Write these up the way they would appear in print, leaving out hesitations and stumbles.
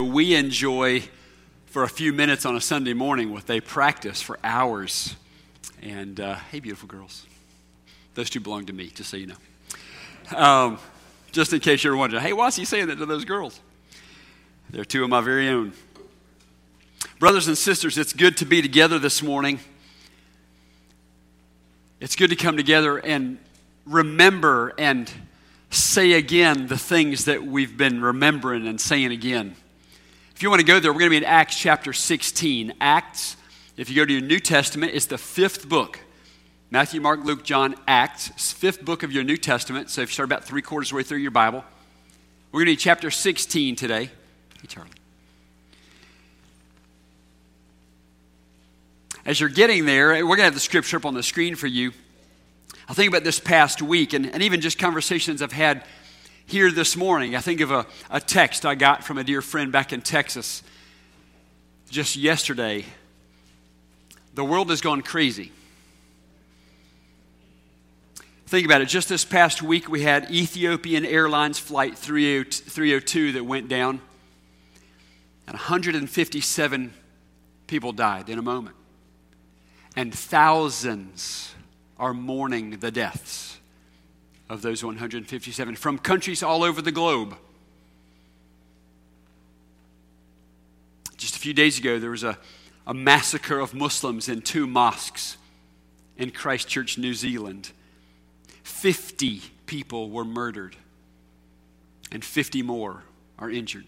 We enjoy for a few minutes on a Sunday morning what they practice for hours. And hey, beautiful girls. Those two belong to me, just so you know. Just in case you're wondering, hey, why is he saying that to those girls? They're two of my very own. Brothers and sisters, it's good to be together this morning. It's good to come together and remember and say again the things that we've been remembering and saying again. If you want to go there, we're going to be in Acts chapter 16. Acts, if you go to your New Testament, is the fifth book. Matthew, Mark, Luke, John, Acts, fifth book of your New Testament. So if you start about 3/4 of the way through your Bible, we're going to be chapter 16 today. Hey, Charlie. As you're getting there, we're going to have the scripture up on the screen for you. I think about this past week and even just conversations I've had here this morning. I think of a text I got from a dear friend back in Texas just yesterday. The world has gone crazy. Think about it. Just this past week, we had Ethiopian Airlines Flight 302 that went down, and 157 people died in a moment. And thousands are mourning the deaths of those 157 from countries all over the globe. Just a few days ago, there was a massacre of Muslims in 2 mosques in Christchurch, New Zealand. 50 people were murdered, and 50 more are injured.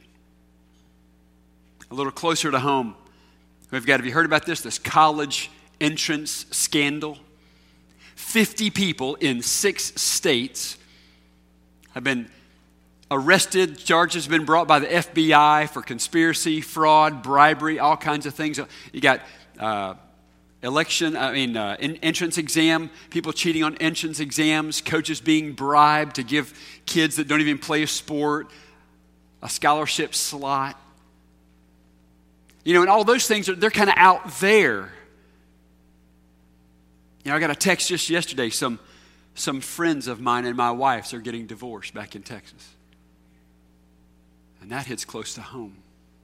A little closer to home, have you heard about this college entrance scandal? 50 people in 6 states have been arrested. Charges have been brought by the FBI for conspiracy, fraud, bribery, all kinds of things. You got entrance exam, people cheating on entrance exams, coaches being bribed to give kids that don't even play a sport a scholarship slot. And all those things, they're kind of out there. I got a text just yesterday. Some friends of mine and my wife's are getting divorced back in Texas. And that hits close to home.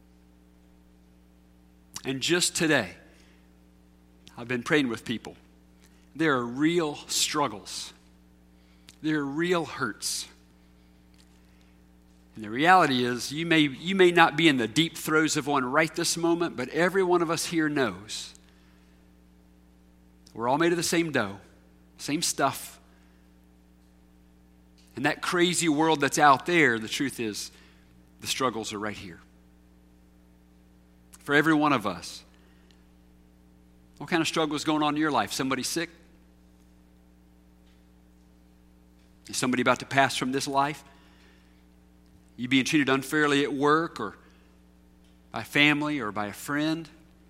And just today, I've been praying with people. There are real struggles. There are real hurts. And the reality is, you may not be in the deep throes of one right this moment, but every one of us here knows we're all made of the same dough, same stuff. And that crazy world that's out there, the truth is, the struggles are right here. For every one of us. What kind of struggle is going on in your life? Somebody sick? Is somebody about to pass from this life? You being treated unfairly at work or by family or by a friend?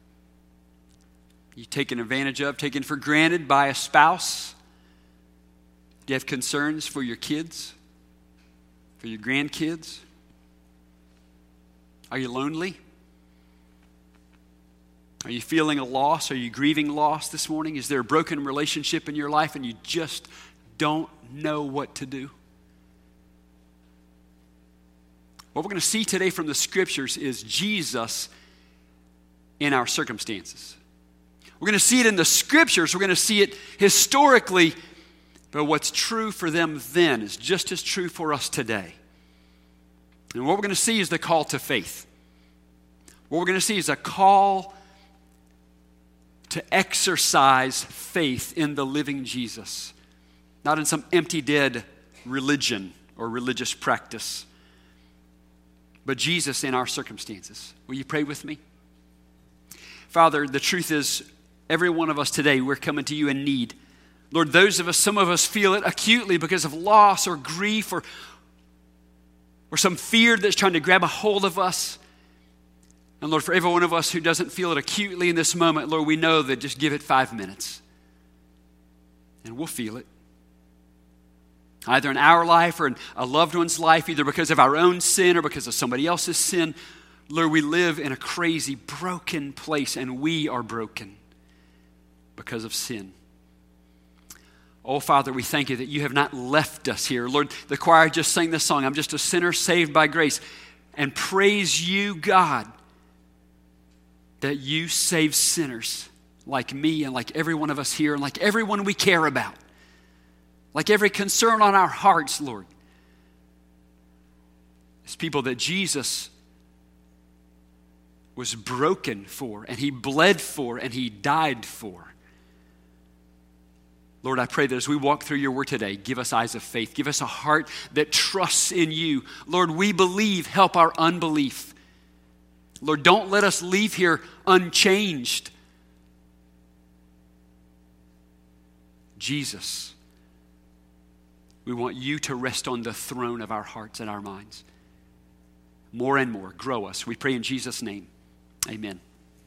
You taken advantage of, taken for granted by a spouse? Do you have concerns for your kids? For your grandkids? Are you lonely? Are you feeling a loss? Are you grieving loss this morning? Is there a broken relationship in your life and you just don't know what to do? What we're going to see today from the scriptures is Jesus in our circumstances. We're going to see it in the scriptures. We're going to see it historically. But what's true for them then is just as true for us today. And what we're going to see is the call to faith. What we're going to see is a call to exercise faith in the living Jesus. Not in some empty, dead religion or religious practice. But Jesus in our circumstances. Will you pray with me? Father, the truth is, every one of us today, we're coming to you in need. Lord, some of us feel it acutely because of loss or grief or some fear that's trying to grab a hold of us. And Lord, for every one of us who doesn't feel it acutely in this moment, Lord, we know that just give it 5 minutes and we'll feel it. Either in our life or in a loved one's life, either because of our own sin or because of somebody else's sin. Lord, we live in a crazy, broken place, and we are broken because of sin. Oh, Father, we thank you that you have not left us here. Lord, the choir just sang this song, I'm just a sinner saved by grace. and praise you, God, that you save sinners like me and like every one of us here and like everyone we care about, like every concern on our hearts, Lord. It's people that Jesus was broken for, and he bled for, and he died for. Lord, I pray that as we walk through your word today, give us eyes of faith. Give us a heart that trusts in you. Lord, we believe. Help our unbelief. Lord, don't let us leave here unchanged. Jesus, we want you to rest on the throne of our hearts and our minds. More and more, grow us. We pray in Jesus' name. Amen.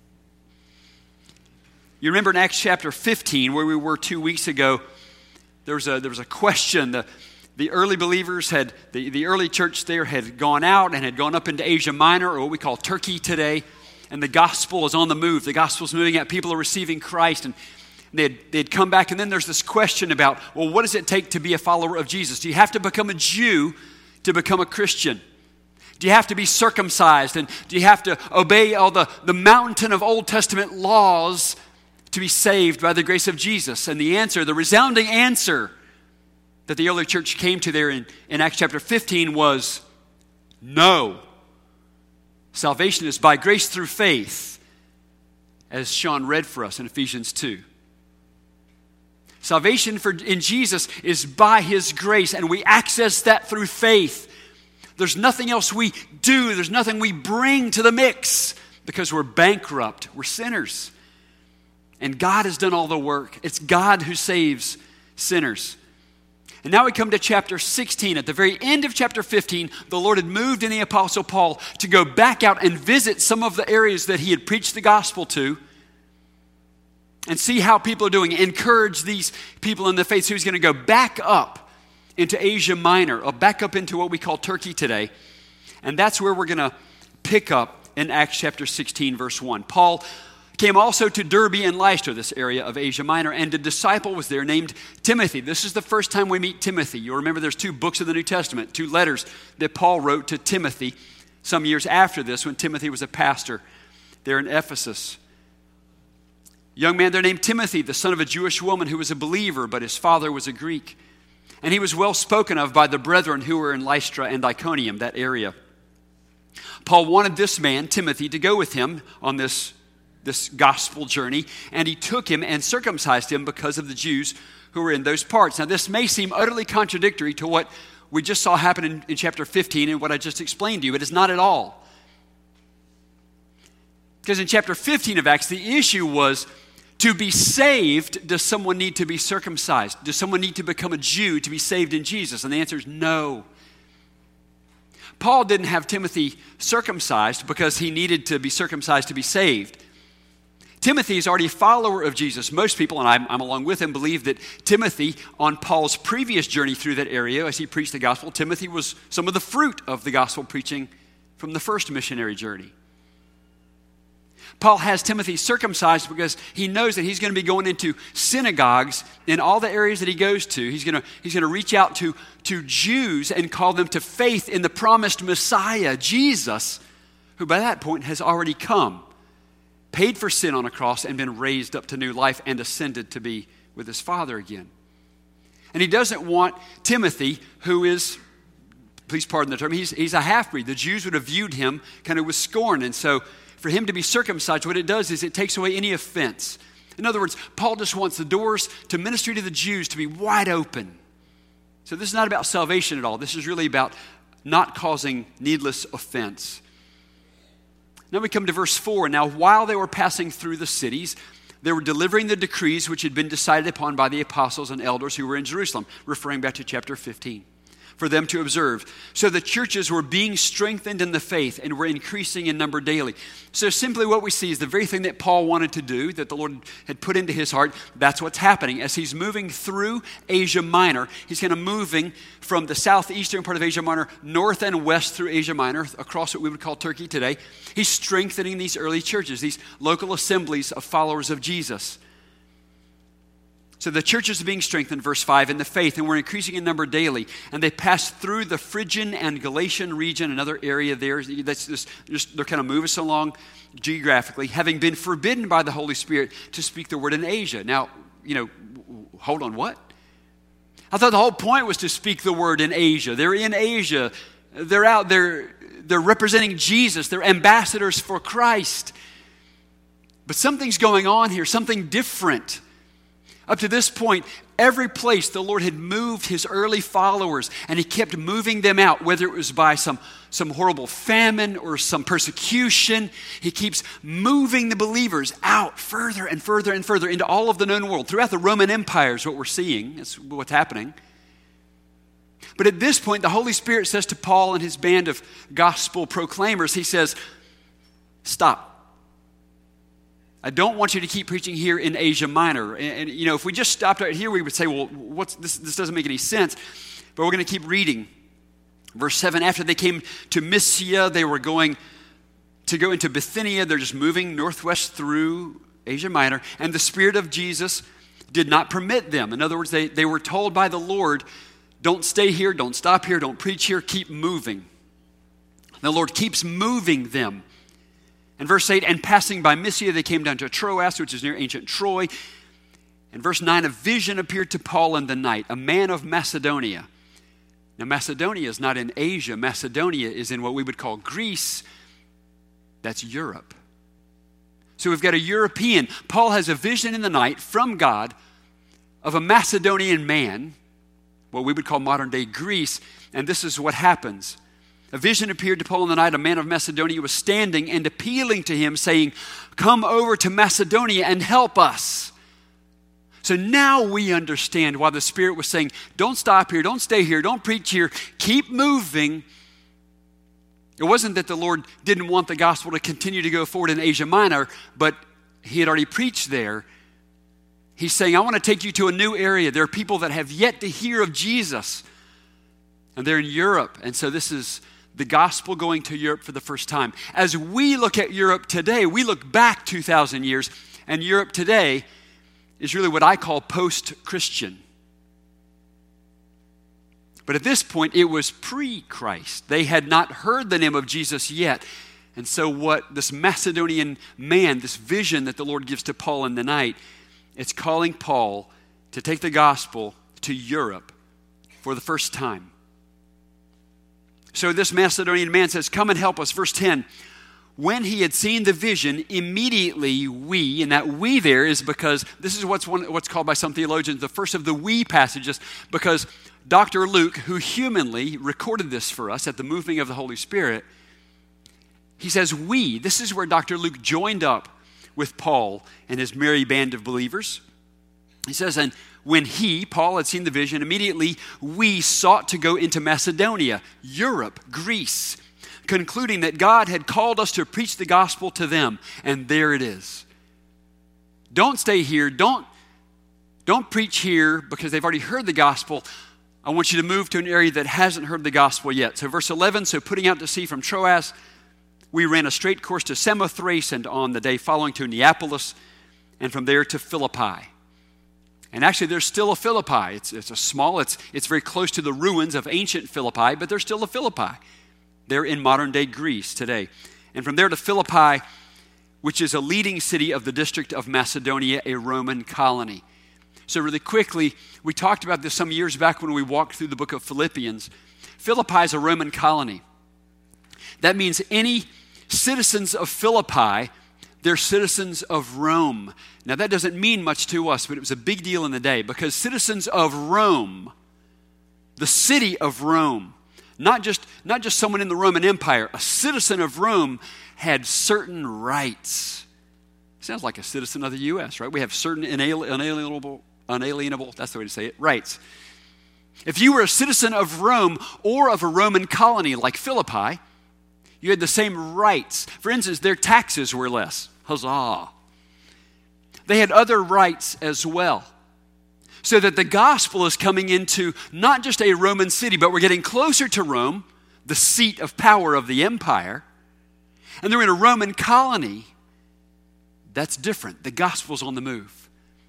You remember in Acts chapter 15, where we were 2 weeks ago, there was a question. The early believers the early church there had gone out and had gone up into Asia Minor, or what we call Turkey today, and the gospel is on the move. The gospel is moving out. People are receiving Christ, and they'd come back, and then there's this question about, well, what does it take to be a follower of Jesus? Do you have to become a Jew to become a Christian? Do you have to be circumcised? And do you have to obey all the mountain of Old Testament laws to be saved by the grace of Jesus? And the answer, the resounding answer that the early church came to there in Acts chapter 15 was no. Salvation is by grace through faith, as Sean read for us in Ephesians 2. Salvation in Jesus is by his grace, and we access that through faith. There's nothing else we do. There's nothing we bring to the mix because we're bankrupt. We're sinners. And God has done all the work. It's God who saves sinners. And now we come to chapter 16. At the very end of chapter 15, the Lord had moved in the Apostle Paul to go back out and visit some of the areas that he had preached the gospel to and see how people are doing. Encourage these people in the faith. So he's going to go back up into Asia Minor, or back up into what we call Turkey today. And that's where we're going to pick up in Acts chapter 16, verse 1. Paul came also to Derbe and Lystra, this area of Asia Minor, and a disciple was there named Timothy. This is the first time we meet Timothy. You'll remember there's 2 books of the New Testament, 2 letters that Paul wrote to Timothy some years after this, when Timothy was a pastor there in Ephesus. Young man there named Timothy, the son of a Jewish woman who was a believer, but his father was a Greek. And he was well spoken of by the brethren who were in Lystra and Iconium, that area. Paul wanted this man, Timothy, to go with him on this gospel journey, and he took him and circumcised him because of the Jews who were in those parts. Now, this may seem utterly contradictory to what we just saw happen in chapter 15 and what I just explained to you. It is not at all. Because in chapter 15 of Acts, the issue was, to be saved, does someone need to be circumcised? Does someone need to become a Jew to be saved in Jesus? And the answer is no. Paul didn't have Timothy circumcised because he needed to be circumcised to be saved. Timothy is already a follower of Jesus. Most people, and I'm along with him, believe that Timothy, on Paul's previous journey through that area as he preached the gospel, Timothy was some of the fruit of the gospel preaching from the first missionary journey. Paul has Timothy circumcised because he knows that he's going to be going into synagogues in all the areas that he goes to. He's going to reach out to Jews and call them to faith in the promised Messiah, Jesus, who by that point has already come, paid for sin on a cross, and been raised up to new life and ascended to be with his Father again. And he doesn't want Timothy, who is, please pardon the term, he's a half-breed. The Jews would have viewed him kind of with scorn, and so for him to be circumcised, what it does is it takes away any offense. In other words, Paul just wants the doors to ministry to the Jews to be wide open. So this is not about salvation at all. This is really about not causing needless offense. Now we come to verse 4. Now while they were passing through the cities, they were delivering the decrees which had been decided upon by the apostles and elders who were in Jerusalem, referring back to chapter 15. For them to observe. So the churches were being strengthened in the faith and were increasing in number daily. So simply what we see is the very thing that Paul wanted to do, that the Lord had put into his heart, that's what's happening. As he's moving through Asia Minor, he's kind of moving from the southeastern part of Asia Minor, north and west through Asia Minor, across what we would call Turkey today. He's strengthening these early churches, these local assemblies of followers of Jesus. So the churches are being strengthened, verse 5, in the faith, and we're increasing in number daily. And they passed through the Phrygian and Galatian region, another area there. That's just they're kind of moving us along geographically, having been forbidden by the Holy Spirit to speak the word in Asia. Now, hold on, what? I thought the whole point was to speak the word in Asia. They're in Asia. They're out there. They're representing Jesus. They're ambassadors for Christ. But something's going on here, something different. Up to this point, every place the Lord had moved his early followers, and he kept moving them out, whether it was by some horrible famine or some persecution. He keeps moving the believers out further and further and further into all of the known world. Throughout the Roman Empire is what we're seeing. That's what's happening. But at this point, the Holy Spirit says to Paul and his band of gospel proclaimers, he says, stop. I don't want you to keep preaching here in Asia Minor. And if we just stopped right here, we would say, well, this doesn't make any sense. But we're going to keep reading. Verse 7, after they came to Mysia, they were going to go into Bithynia. They're just moving northwest through Asia Minor. And the Spirit of Jesus did not permit them. In other words, they were told by the Lord, don't stay here, don't stop here, don't preach here, keep moving. The Lord keeps moving them. And verse 8, and passing by Mysia, they came down to Troas, which is near ancient Troy. And verse 9, a vision appeared to Paul in the night, a man of Macedonia. Now, Macedonia is not in Asia. Macedonia is in what we would call Greece. That's Europe. So we've got a European. Paul has a vision in the night from God of a Macedonian man, what we would call modern-day Greece. And this is what happens. A vision appeared to Paul in the night. A man of Macedonia was standing and appealing to him, saying, come over to Macedonia and help us. So now we understand why the Spirit was saying, don't stop here, don't stay here, don't preach here, keep moving. It wasn't that the Lord didn't want the gospel to continue to go forward in Asia Minor, but he had already preached there. He's saying, I want to take you to a new area. There are people that have yet to hear of Jesus, and they're in Europe. And so this is the gospel going to Europe for the first time. As we look at Europe today, we look back 2,000 years, and Europe today is really what I call post-Christian. But at this point, it was pre-Christ. They had not heard the name of Jesus yet. And so what this Macedonian man, this vision that the Lord gives to Paul in the night, it's calling Paul to take the gospel to Europe for the first time. So this Macedonian man says, come and help us. Verse 10, when he had seen the vision, immediately we, and that we there is because this is what's called by some theologians the first of the we passages, because Dr. Luke, who humanly recorded this for us at the moving of the Holy Spirit, he says we. This is where Dr. Luke joined up with Paul and his merry band of believers. He says, and when Paul, had seen the vision, immediately we sought to go into Macedonia, Europe, Greece, concluding that God had called us to preach the gospel to them. And there it is. Don't stay here. Don't preach here because they've already heard the gospel. I want you to move to an area that hasn't heard the gospel yet. So verse 11, so putting out to sea from Troas, we ran a straight course to Samothrace, and on the day following to Neapolis, and from there to Philippi. And actually, there's still a Philippi. It's very close to the ruins of ancient Philippi, but there's still a Philippi. They're in modern-day Greece today. And from there to Philippi, which is a leading city of the district of Macedonia, a Roman colony. So really quickly, we talked about this some years back when we walked through the book of Philippians. Philippi is a Roman colony. That means any citizens of Philippi, they're citizens of Rome. Now that doesn't mean much to us, but it was a big deal in the day because citizens of Rome, the city of Rome, not just someone in the Roman Empire, a citizen of Rome had certain rights. Sounds like a citizen of the U.S., right? We have certain unalienable, that's the way to say it, rights. If you were a citizen of Rome or of a Roman colony like Philippi, you had the same rights. For instance, their taxes were less. Huzzah. They had other rights as well. So that the gospel is coming into not just a Roman city, but we're getting closer to Rome, the seat of power of the empire. And they're in a Roman colony. That's different. The gospel's on the move.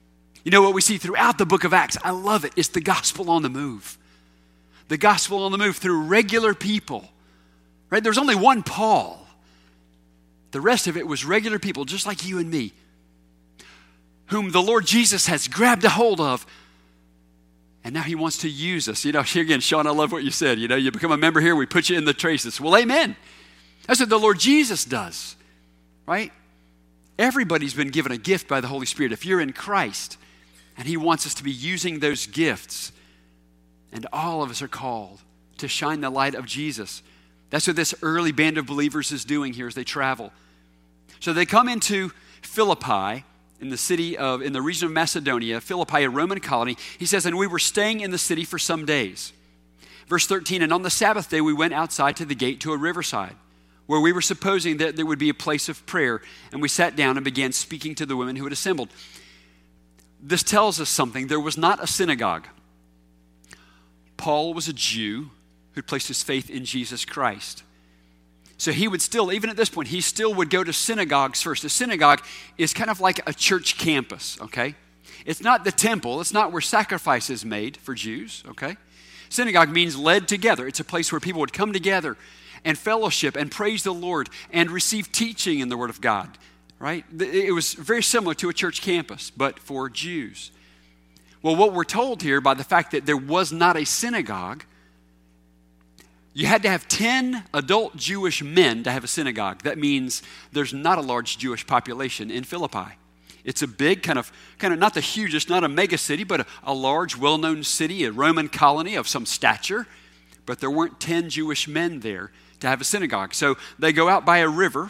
You know what we see throughout the book of Acts? I love it. It's the gospel on the move. The gospel on the move through regular people. Right? There's only one Paul. The rest of it was regular people, just like you and me, whom the Lord Jesus has grabbed a hold of. And now he wants to use us. Again, Sean, I love what you said. You become a member here, we put you in the traces. Well, amen. That's what the Lord Jesus does, right? Everybody's been given a gift by the Holy Spirit. If you're in Christ, and he wants us to be using those gifts, and all of us are called to shine the light of Jesus. That's what this early band of believers is doing here as they travel. So they come into Philippi, in the region of Macedonia, Philippi, a Roman colony. He says, and we were staying in the city for some days. Verse 13, and on the Sabbath day we went outside to the gate to a riverside, where we were supposing that there would be a place of prayer. And we sat down and began speaking to the women who had assembled. This tells us something. There was not a synagogue. Paul was a Jew who placed his faith in Jesus Christ. So he would still, even at this point, he still would go to synagogues first. A synagogue is kind of like a church campus, okay? It's not the temple. It's not where sacrifice is made for Jews, okay? Synagogue means led together. It's a place where people would come together and fellowship and praise the Lord and receive teaching in the Word of God, right? It was very similar to a church campus, but for Jews. Well, what we're told here by the fact that there was not a synagogue, you had to have 10 adult Jewish men to have a synagogue. That means there's not a large Jewish population in Philippi. It's a big, kind of not the hugest, not a mega city, but a large, well-known city, a Roman colony of some stature. But there weren't 10 Jewish men there to have a synagogue. So they go out by a river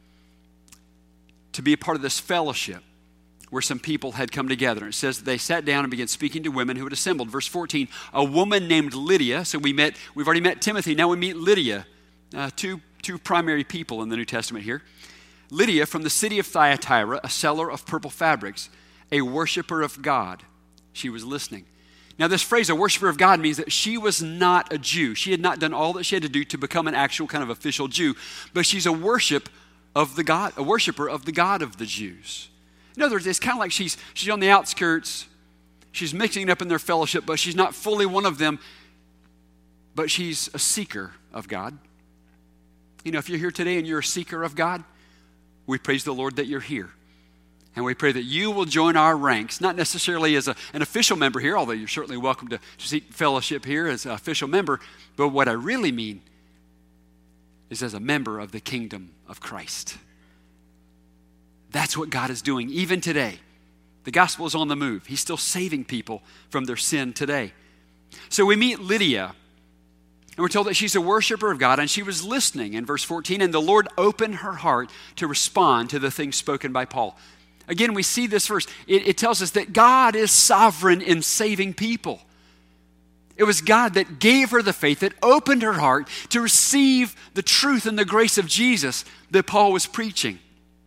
to be a part of this fellowship where some people had come together. It says they sat down and began speaking to women who had assembled. Verse 14, a woman named Lydia. So we've already met Timothy. Now we meet Lydia, two primary people in the New Testament here. Lydia from the city of Thyatira, a seller of purple fabrics, a worshiper of God. She was listening. Now this phrase, a worshiper of God, means that she was not a Jew. She had not done all that she had to do to become an actual kind of official Jew, but she's a worshiper of the God of the Jews. In other words, it's kind of like she's on the outskirts. She's mixing up in their fellowship, but she's not fully one of them. But she's a seeker of God. If you're here today and you're a seeker of God, we praise the Lord that you're here. And we pray that you will join our ranks, not necessarily as an official member here, although you're certainly welcome to seek fellowship here as an official member. But what I really mean is as a member of the kingdom of Christ. That's what God is doing even today. The gospel is on the move. He's still saving people from their sin today. So we meet Lydia, and we're told that she's a worshiper of God, and she was listening in verse 14, and the Lord opened her heart to respond to the things spoken by Paul. Again, we see this verse. It tells us that God is sovereign in saving people. It was God that gave her the faith, that opened her heart to receive the truth and the grace of Jesus that Paul was preaching.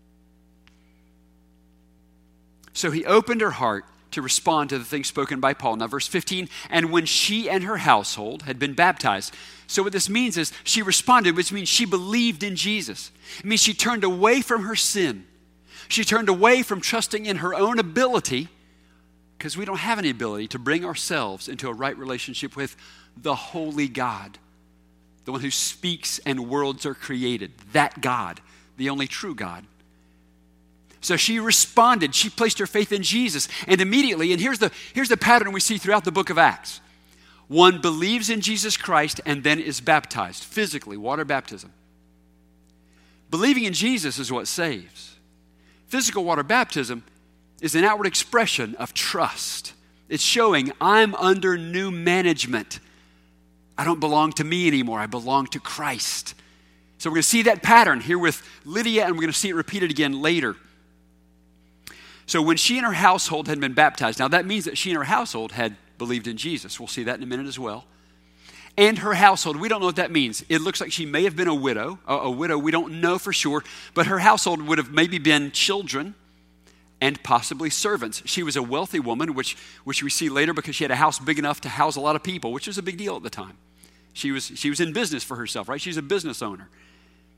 So he opened her heart to respond to the things spoken by Paul. Now, verse 15, and when she and her household had been baptized. So what this means is she responded, which means she believed in Jesus. It means she turned away from her sin. She turned away from trusting in her own ability, because we don't have any ability to bring ourselves into a right relationship with the holy God, the one who speaks and worlds are created, that God, the only true God. So she responded. She placed her faith in Jesus. And immediately, and here's the pattern we see throughout the book of Acts. One believes in Jesus Christ and then is baptized, physically, water baptism. Believing in Jesus is what saves. Physical water baptism is an outward expression of trust. It's showing I'm under new management. I don't belong to me anymore. I belong to Christ. So we're going to see that pattern here with Lydia, and we're going to see it repeated again later. So when she and her household had been baptized, now that means that she and her household had believed in Jesus. We'll see that in a minute as well. And her household, we don't know what that means. It looks like she may have been a widow. A widow, we don't know for sure. But her household would have maybe been children and possibly servants. She was a wealthy woman, which we see later because she had a house big enough to house a lot of people, which was a big deal at the time. She was in business for herself, right? She's a business owner.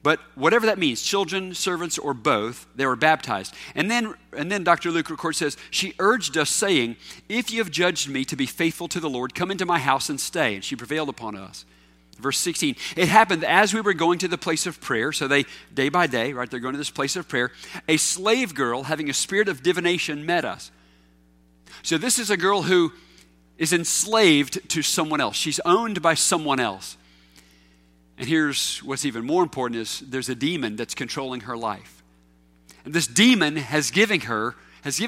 But whatever that means, children, servants, or both, they were baptized. And then Dr. Luke records, says, she urged us, saying, if you have judged me to be faithful to the Lord, come into my house and stay. And she prevailed upon us. Verse 16, it happened as we were going to the place of prayer, so they, day by day, right, they're going to this place of prayer, a slave girl having a spirit of divination met us. So this is a girl who is enslaved to someone else. She's owned by someone else. And here's what's even more important is there's a demon that's controlling her life. And this demon has given her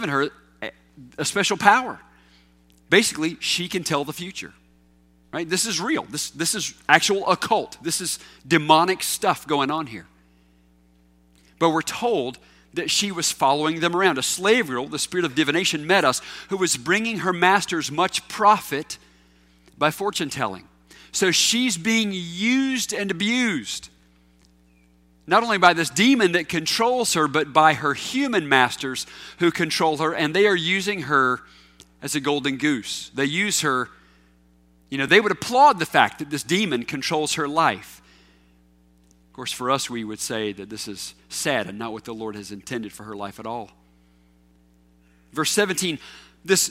a special power. Basically, she can tell the future. Right? This is real. This is actual occult. This is demonic stuff going on here. But we're told that she was following them around. A slave girl, the spirit of divination, met us, who was bringing her masters much profit by fortune telling. So she's being used and abused, not only by this demon that controls her, but by her human masters who control her, and they are using her as a golden goose. They use her, they would applaud the fact that this demon controls her life. Of course, for us, we would say that this is sad and not what the Lord has intended for her life at all. Verse 17, this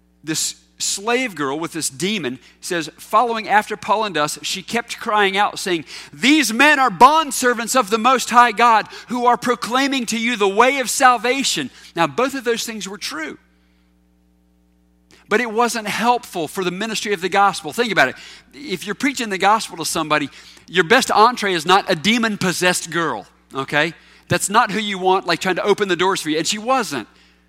slave girl with this demon says, following after Paul and us, she kept crying out, saying, these men are bondservants of the Most High God, who are proclaiming to you the way of salvation. Now, both of those things were true. But it wasn't helpful for the ministry of the gospel. Think about it. If you're preaching the gospel to somebody, your best entree is not a demon-possessed girl, okay? That's not who you want, like trying to open the doors for you. And she wasn't.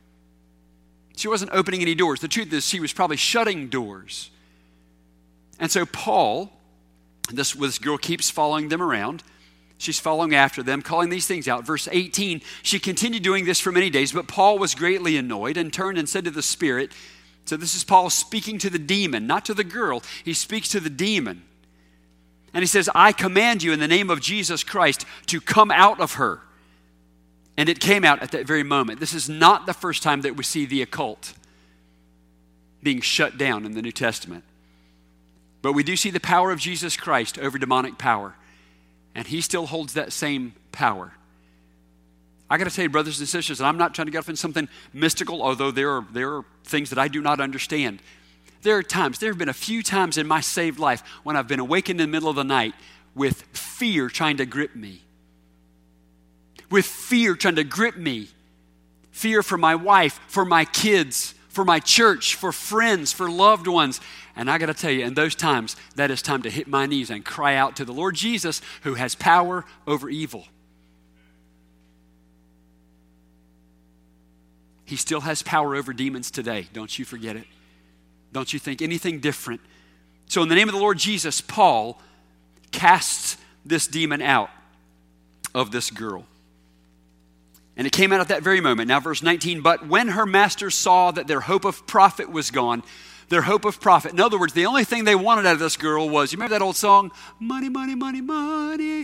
She wasn't opening any doors. The truth is, she was probably shutting doors. And so Paul, this girl keeps following them around. She's following after them, calling these things out. Verse 18, she continued doing this for many days, but Paul was greatly annoyed and turned and said to the spirit, so this is Paul speaking to the demon, not to the girl. He speaks to the demon. And he says, I command you in the name of Jesus Christ to come out of her. And it came out at that very moment. This is not the first time that we see the occult being shut down in the New Testament. But we do see the power of Jesus Christ over demonic power. And he still holds that same power. I got to tell you, brothers and sisters, and I'm not trying to get off in something mystical, although there are things that I do not understand. There have been a few times in my saved life when I've been awakened in the middle of the night with fear trying to grip me. With fear trying to grip me. Fear for my wife, for my kids, for my church, for friends, for loved ones. And I got to tell you, in those times, that is time to hit my knees and cry out to the Lord Jesus, who has power over evil. He still has power over demons today. Don't you forget it. Don't you think anything different. So in the name of the Lord Jesus, Paul casts this demon out of this girl. And it came out at that very moment. Now verse 19, but when her masters saw that their hope of profit was gone, their hope of profit. In other words, the only thing they wanted out of this girl was, you remember that old song? Money, money, money, money.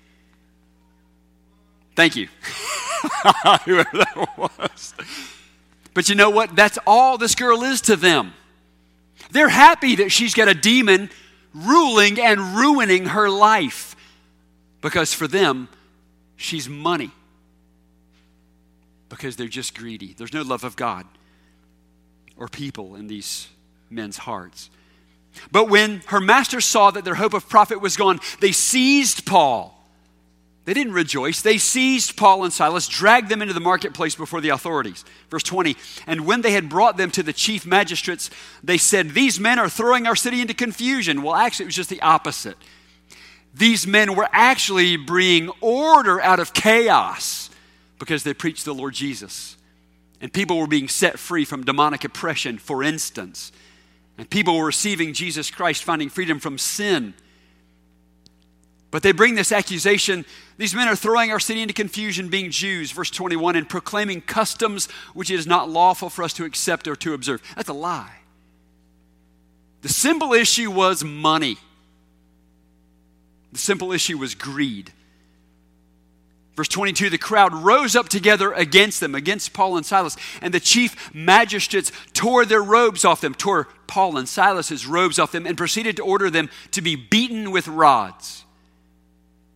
Thank you. Whoever that was. But you know what? That's all this girl is to them. They're happy that she's got a demon ruling and ruining her life. Because for them, she's money. Because they're just greedy. There's no love of God or people in these men's hearts. But when her masters saw that their hope of profit was gone, they seized Paul. They didn't rejoice. They seized Paul and Silas, dragged them into the marketplace before the authorities. Verse 20, and when they had brought them to the chief magistrates, they said, these men are throwing our city into confusion. Well, actually, it was just the opposite. These men were actually bringing order out of chaos because they preached the Lord Jesus. And people were being set free from demonic oppression, for instance. And people were receiving Jesus Christ, finding freedom from sin. But they bring this accusation, these men are throwing our city into confusion, being Jews, verse 21, and proclaiming customs which it is not lawful for us to accept or to observe. That's a lie. The simple issue was money. The simple issue was greed. Verse 22, the crowd rose up together against them, against Paul and Silas, and the chief magistrates tore their robes off them, tore Paul and Silas's robes off them, and proceeded to order them to be beaten with rods.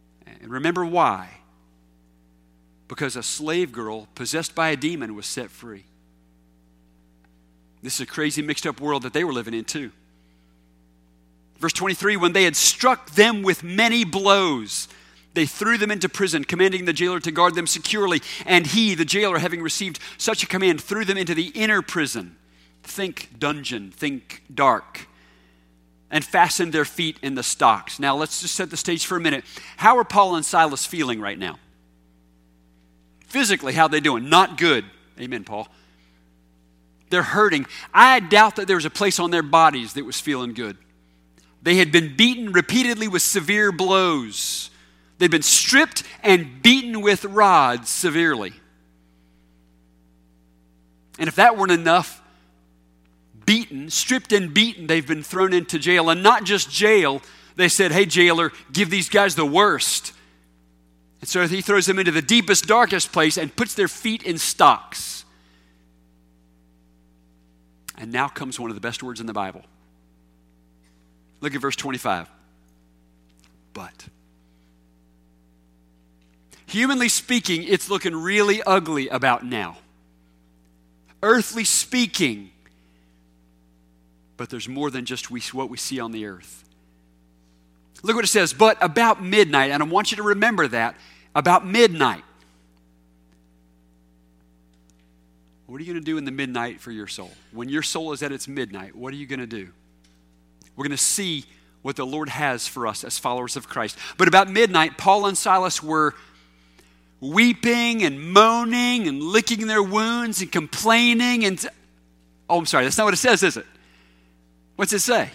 And remember why? Because a slave girl possessed by a demon was set free. This is a crazy mixed up world that they were living in too. Verse 23, when they had struck them with many blows, they threw them into prison, commanding the jailer to guard them securely. And he, the jailer, having received such a command, threw them into the inner prison. Think dungeon, think dark. And fastened their feet in the stocks. Now let's just set the stage for a minute. How are Paul and Silas feeling right now? Physically, how are they doing? Not good. Amen, Paul. They're hurting. I doubt that there was a place on their bodies that was feeling good. They had been beaten repeatedly with severe blows. They'd been stripped and beaten with rods severely. And if that weren't enough, beaten, stripped and beaten, they've been thrown into jail. And not just jail, they said, hey, jailer, give these guys the worst. And so he throws them into the deepest, darkest place and puts their feet in stocks. And now comes one of the best words in the Bible. Look at verse 25. But. Humanly speaking, it's looking really ugly about now. Earthly speaking, but there's more than just what we see on the earth. Look what it says, but about midnight, and I want you to remember that, about midnight. What are you going to do in the midnight for your soul? When your soul is at its midnight, what are you going to do? We're going to see what the Lord has for us as followers of Christ. But about midnight, Paul and Silas were weeping and moaning and licking their wounds and complaining and... Oh, I'm sorry, that's not what it says, is it? What's it say? It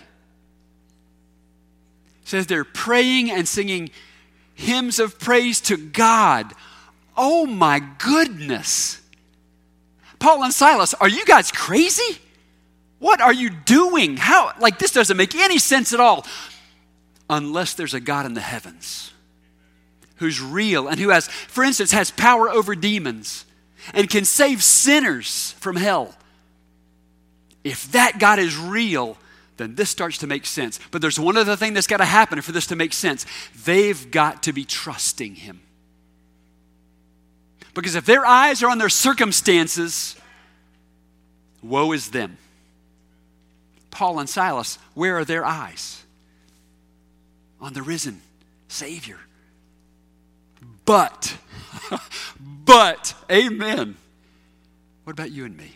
says they're praying and singing hymns of praise to God. Oh my goodness. Paul and Silas, are you guys crazy? What are you doing? How? Like, this doesn't make any sense at all. Unless there's a God in the heavens who's real and who has, for instance, has power over demons and can save sinners from hell. If that God is real, then this starts to make sense. But there's one other thing that's got to happen for this to make sense. They've got to be trusting him. Because if their eyes are on their circumstances, woe is them. Paul and Silas, where are their eyes? On the risen Savior. But, amen. What about you and me?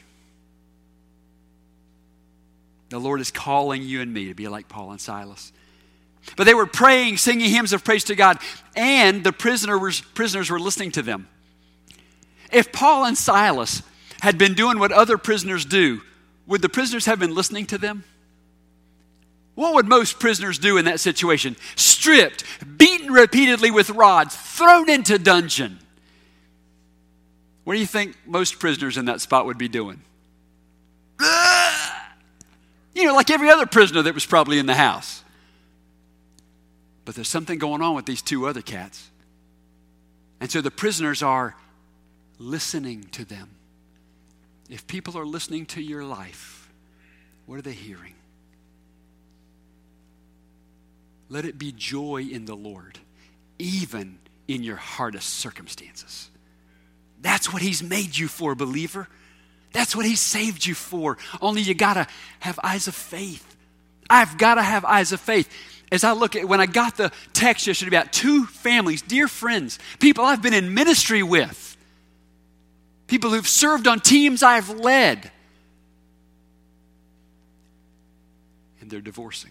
The Lord is calling you and me to be like Paul and Silas. But they were praying, singing hymns of praise to God, and the prisoners were listening to them. If Paul and Silas had been doing what other prisoners do, would the prisoners have been listening to them? What would most prisoners do in that situation? Stripped, beaten repeatedly with rods, thrown into dungeon. What do you think most prisoners in that spot would be doing? You know, like every other prisoner that was probably in the house. But there's something going on with these two other cats. And so the prisoners are listening to them. If people are listening to your life, what are they hearing? Let it be joy in the Lord, even in your hardest circumstances. That's what he's made you for, believer. That's what he saved you for. Only you got to have eyes of faith. I've got to have eyes of faith. As I look at, when I got the text yesterday about two families, dear friends, people I've been in ministry with, people who've served on teams I've led, and they're divorcing.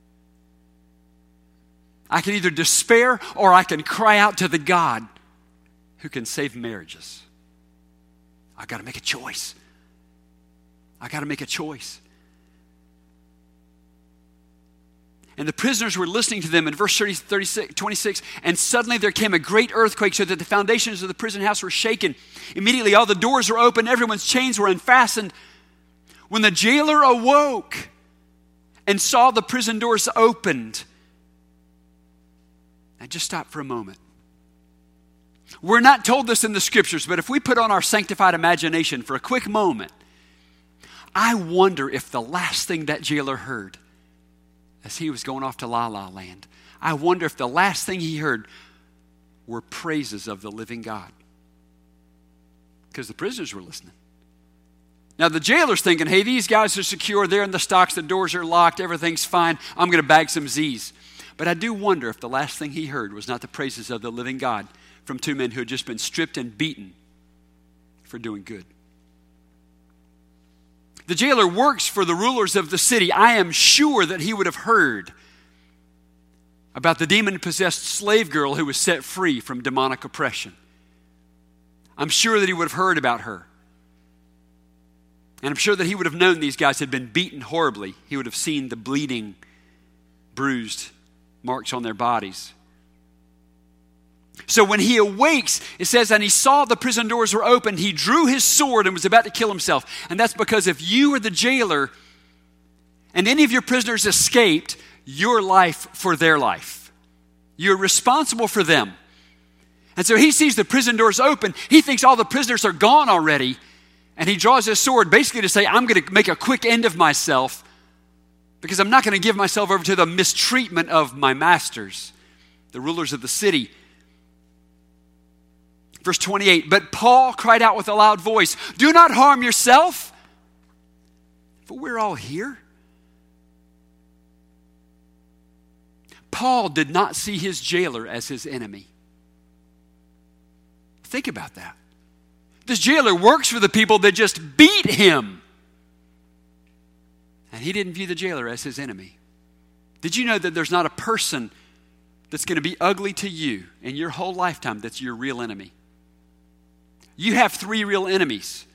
I can either despair or I can cry out to the God who can save marriages. I've got to make a choice. I got to make a choice. And the prisoners were listening to them in verse 26, and suddenly there came a great earthquake so that the foundations of the prison house were shaken. Immediately all the doors were open, everyone's chains were unfastened. When the jailer awoke and saw the prison doors opened, and just stop for a moment. We're not told this in the scriptures, but if we put on our sanctified imagination for a quick moment, I wonder if the last thing that jailer heard as he was going off to La La Land, I wonder if the last thing he heard were praises of the living God. Because the prisoners were listening. Now the jailer's thinking, hey, these guys are secure. They're in the stocks. The doors are locked. Everything's fine. I'm going to bag some Z's. But I do wonder if the last thing he heard was not the praises of the living God from two men who had just been stripped and beaten for doing good. The jailer works for the rulers of the city. I am sure that he would have heard about the demon-possessed slave girl who was set free from demonic oppression. I'm sure that he would have heard about her. And I'm sure that he would have known these guys had been beaten horribly. He would have seen the bleeding, bruised marks on their bodies. So when he awakes, it says, and he saw the prison doors were open, he drew his sword and was about to kill himself. And that's because if you were the jailer and any of your prisoners escaped, your life for their life. You're responsible for them. And so he sees the prison doors open. He thinks all the prisoners are gone already. And he draws his sword basically to say, I'm going to make a quick end of myself because I'm not going to give myself over to the mistreatment of my masters, the rulers of the city. Verse 28, but Paul cried out with a loud voice, do not harm yourself, for we're all here. Paul did not see his jailer as his enemy. Think about that. This jailer works for the people that just beat him. And he didn't view the jailer as his enemy. Did you know that there's not a person that's going to be ugly to you in your whole lifetime that's your real enemy? You have 3 real enemies.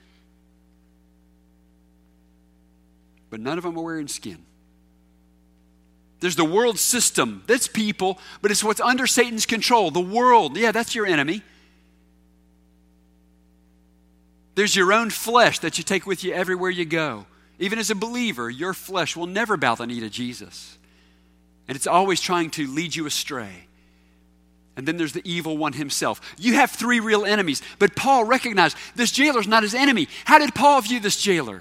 But none of them are wearing skin. There's the world system. That's people, but it's what's under Satan's control. The world, yeah, that's your enemy. There's your own flesh that you take with you everywhere you go. Even as a believer, your flesh will never bow the knee to Jesus. And it's always trying to lead you astray. And then there's the evil one himself. You have 3 real enemies. But Paul recognized this jailer's not his enemy. How did Paul view this jailer?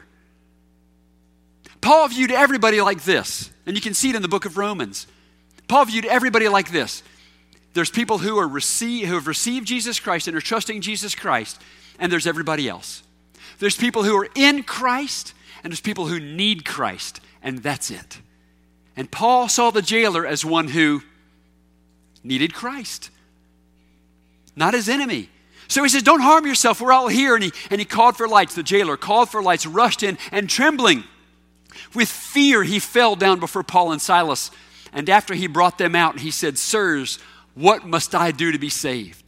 Paul viewed everybody like this. And you can see it in the book of Romans. Paul viewed everybody like this. There's people who have received Jesus Christ and are trusting Jesus Christ. And there's everybody else. There's people who are in Christ, and there's people who need Christ, and that's it. And Paul saw the jailer as one who needed Christ, not his enemy. So he says, don't harm yourself, we're all here. And he called for lights. The jailer called for lights, rushed in, and trembling with fear, he fell down before Paul and Silas. And after he brought them out, he said, sirs, what must I do to be saved?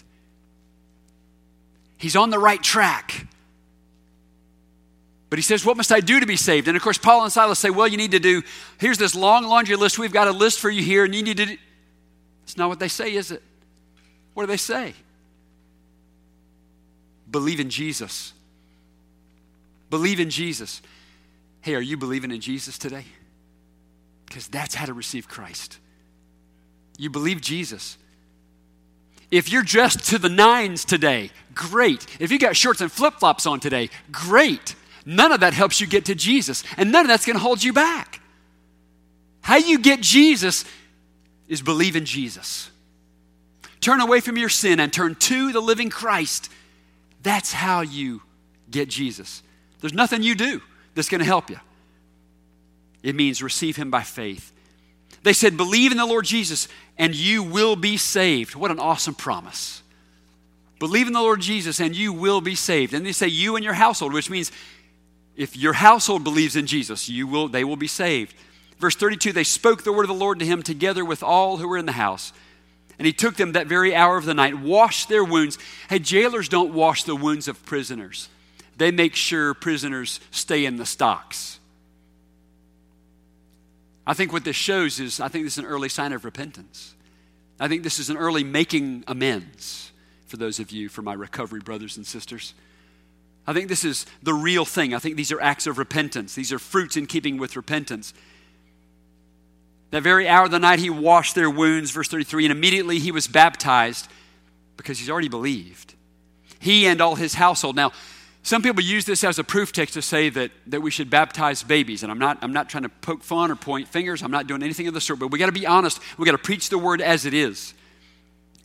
He's on the right track. But he says, what must I do to be saved? And of course, Paul and Silas say, well, you need to do, here's this long laundry list. We've got a list for you here, and you need to do. It's not what they say, is it? What do they say? Believe in Jesus. Believe in Jesus. Hey, are you believing in Jesus today? Because that's how to receive Christ. You believe Jesus. If you're dressed to the nines today, great. If you got shorts and flip-flops on today, great. None of that helps you get to Jesus, and none of that's going to hold you back. How you get Jesus is believe in Jesus. Turn away from your sin and turn to the living Christ. That's how you get Jesus. There's nothing you do that's going to help you. It means receive him by faith. They said, believe in the Lord Jesus and you will be saved. What an awesome promise. Believe in the Lord Jesus and you will be saved. And they say you and your household, which means if your household believes in Jesus, they will be saved. Verse 32, they spoke the word of the Lord to him together with all who were in the house. And he took them that very hour of the night, washed their wounds. Hey, jailers don't wash the wounds of prisoners. They make sure prisoners stay in the stocks. I think what this shows is, I think this is an early sign of repentance. I think this is an early making amends for those of you, for my recovery brothers and sisters. I think this is the real thing. I think these are acts of repentance. These are fruits in keeping with repentance. That very hour of the night, he washed their wounds, verse 33, and immediately he was baptized because he's already believed. He and all his household. Now, some people use this as a proof text to say that we should baptize babies. And I'm not trying to poke fun or point fingers. I'm not doing anything of the sort. But we got to be honest. We got to preach the word as it is.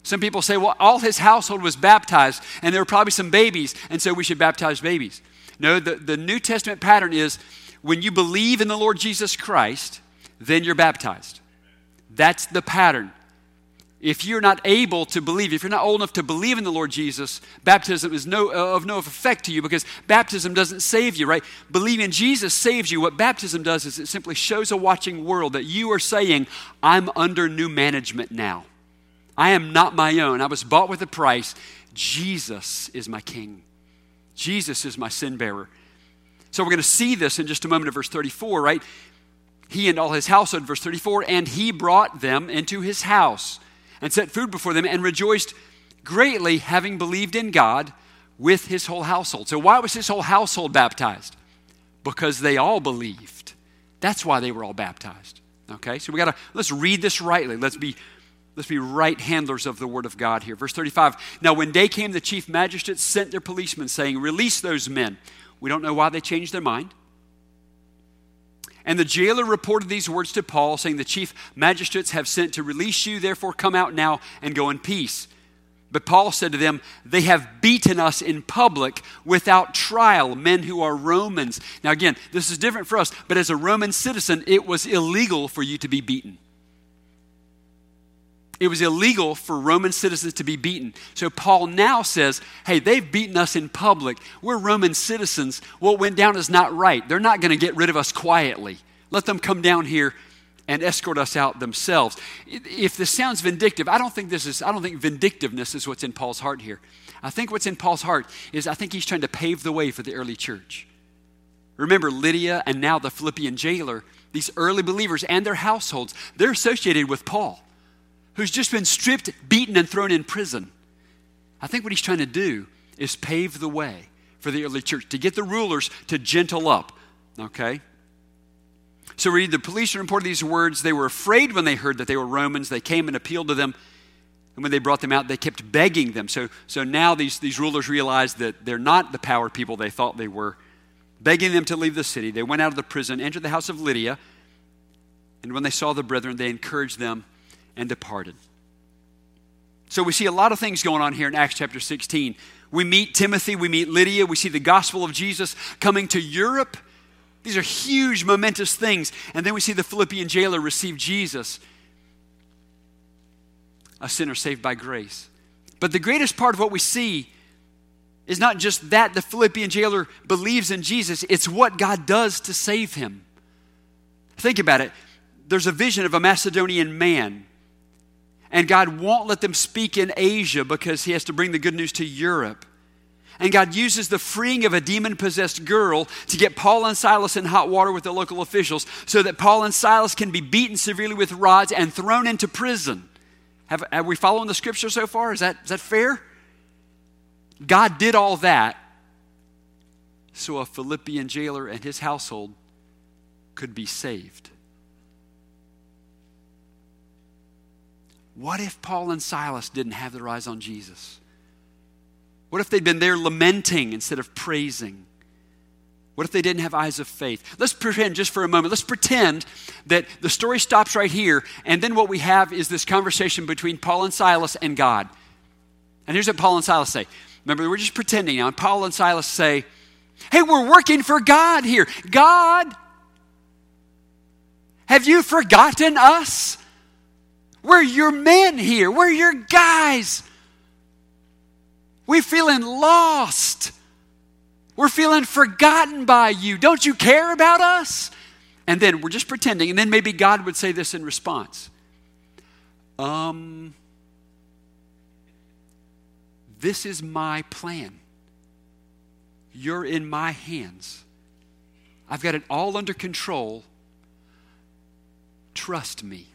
Some people say, well, all his household was baptized, and there were probably some babies, and so we should baptize babies. No, the New Testament pattern is when you believe in the Lord Jesus Christ, then you're baptized. That's the pattern. If you're not able to believe, if you're not old enough to believe in the Lord Jesus, baptism is of no effect to you because baptism doesn't save you, right? Believing in Jesus saves you. What baptism does is it simply shows a watching world that you are saying, I'm under new management now. I am not my own. I was bought with a price. Jesus is my king. Jesus is my sin bearer. So we're going to see this in just a moment in verse 34, right? He and all his household, verse 34, and he brought them into his house and set food before them and rejoiced greatly, having believed in God with his whole household. So why was his whole household baptized? Because they all believed. That's why they were all baptized. Okay, so let's read this rightly. Let's be right handlers of the word of God here. Verse 35, now when day came, the chief magistrates sent their policemen saying, release those men. We don't know why they changed their mind. And the jailer reported these words to Paul, saying, the chief magistrates have sent to release you, therefore come out now and go in peace. But Paul said to them, they have beaten us in public without trial, men who are Romans. Now again, this is different for us, but as a Roman citizen, it was illegal for you to be beaten. It was illegal for Roman citizens to be beaten. So Paul now says, hey, they've beaten us in public. We're Roman citizens. What went down is not right. They're not going to get rid of us quietly. Let them come down here and escort us out themselves. If this sounds vindictive, I don't think vindictiveness is what's in Paul's heart here. I think what's in Paul's heart is I think he's trying to pave the way for the early church. Remember, Lydia and now the Philippian jailer, these early believers and their households, they're associated with Paul, who's just been stripped, beaten, and thrown in prison. I think what he's trying to do is pave the way for the early church, to get the rulers to gentle up, okay? So we read, the police reported these words. They were afraid when they heard that they were Romans. They came and appealed to them, and when they brought them out, they kept begging them. So now these rulers realized that they're not the power people they thought they were, begging them to leave the city. They went out of the prison, entered the house of Lydia, and when they saw the brethren, they encouraged them and departed. So we see a lot of things going on here in Acts chapter 16. We meet Timothy, we meet Lydia, we see the gospel of Jesus coming to Europe. These are huge, momentous things. And then we see the Philippian jailer receive Jesus, a sinner saved by grace. But the greatest part of what we see is not just that the Philippian jailer believes in Jesus, it's what God does to save him. Think about it. There's a vision of a Macedonian man, and God won't let them speak in Asia because he has to bring the good news to Europe. And God uses the freeing of a demon-possessed girl to get Paul and Silas in hot water with the local officials so that Paul and Silas can be beaten severely with rods and thrown into prison. Have we followed the scripture so far? Is that fair? God did all that so a Philippian jailer and his household could be saved. What if Paul and Silas didn't have their eyes on Jesus? What if they'd been there lamenting instead of praising? What if they didn't have eyes of faith? Let's pretend just for a moment. Let's pretend that the story stops right here, and then what we have is this conversation between Paul and Silas and God. And here's what Paul and Silas say. Remember, we're just pretending now. And Paul and Silas say, hey, we're working for God here. God, have you forgotten us? We're your men here. We're your guys. We're feeling lost. We're feeling forgotten by you. Don't you care about us? And then we're just pretending. And then maybe God would say this in response. This is my plan. You're in my hands. I've got it all under control. Trust me.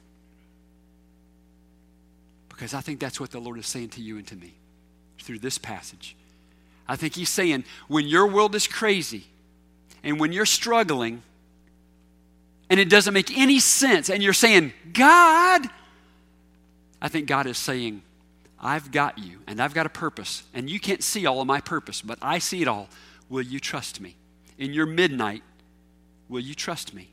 Because I think that's what the Lord is saying to you and to me through this passage. I think he's saying, when your world is crazy and when you're struggling and it doesn't make any sense and you're saying, God, I think God is saying, I've got you and I've got a purpose and you can't see all of my purpose, but I see it all. Will you trust me? In your midnight, will you trust me?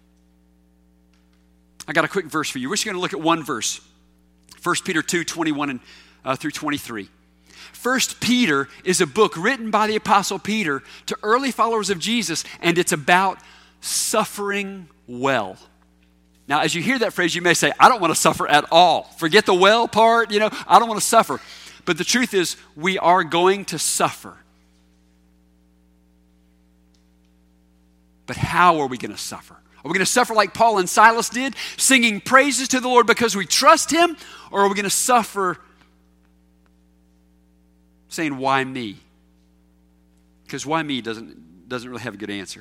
I got a quick verse for you. We're just going to look at one verse. 1 Peter 2, 21 through 23. First Peter is a book written by the Apostle Peter to early followers of Jesus, and it's about suffering well. Now, as you hear that phrase, you may say, I don't want to suffer at all. Forget the well part, I don't want to suffer. But the truth is, we are going to suffer. But how are we going to suffer? Are we going to suffer like Paul and Silas did, singing praises to the Lord because we trust Him? Or are we going to suffer saying, why me? Because why me doesn't really have a good answer.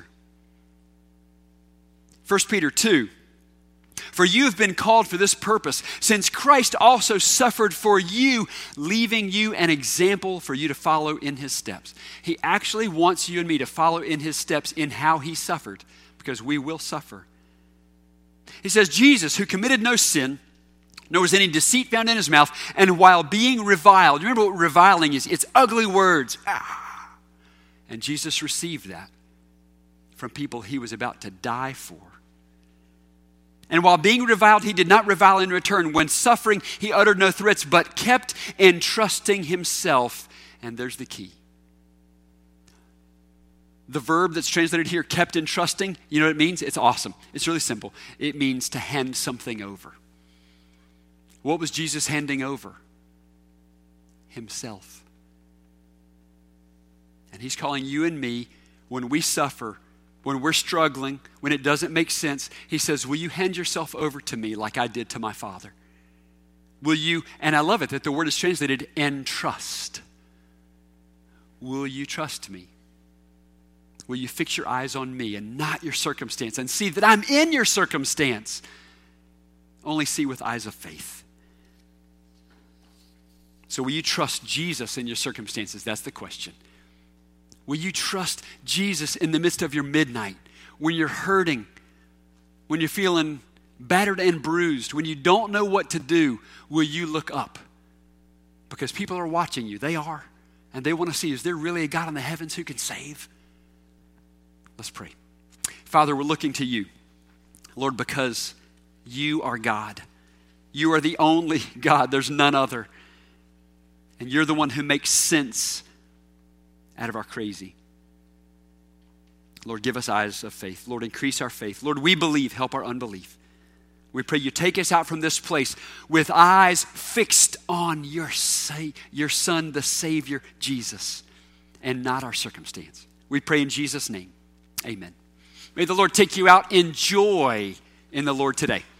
1 Peter 2, for you have been called for this purpose, since Christ also suffered for you, leaving you an example for you to follow in His steps. He actually wants you and me to follow in His steps in how He suffered, because we will suffer. He says, Jesus, who committed no sin, nor was any deceit found in His mouth, and while being reviled, you remember what reviling is? It's ugly words. And Jesus received that from people He was about to die for. And while being reviled, He did not revile in return. When suffering, He uttered no threats, but kept entrusting Himself. And there's the key. The verb that's translated here, kept entrusting, you know what it means? It's awesome. It's really simple. It means to hand something over. What was Jesus handing over? Himself. And He's calling you and me, when we suffer, when we're struggling, when it doesn't make sense, He says, will you hand yourself over to me like I did to my Father? Will you, and I love it that the word is translated, entrust. Will you trust me? Will you fix your eyes on me and not your circumstance, and see that I'm in your circumstance? Only see with eyes of faith. So will you trust Jesus in your circumstances? That's the question. Will you trust Jesus in the midst of your midnight, when you're hurting, when you're feeling battered and bruised, when you don't know what to do? Will you look up? Because people are watching you. They are. And they want to see, is there really a God in the heavens who can save? Let's pray. Father, we're looking to You, Lord, because You are God. You are the only God. There's none other. And You're the one who makes sense out of our crazy. Lord, give us eyes of faith. Lord, increase our faith. Lord, we believe. Help our unbelief. We pray You take us out from this place with eyes fixed on Your Son, the Savior, Jesus, and not our circumstance. We pray in Jesus' name. Amen. May the Lord take you out in joy in the Lord today.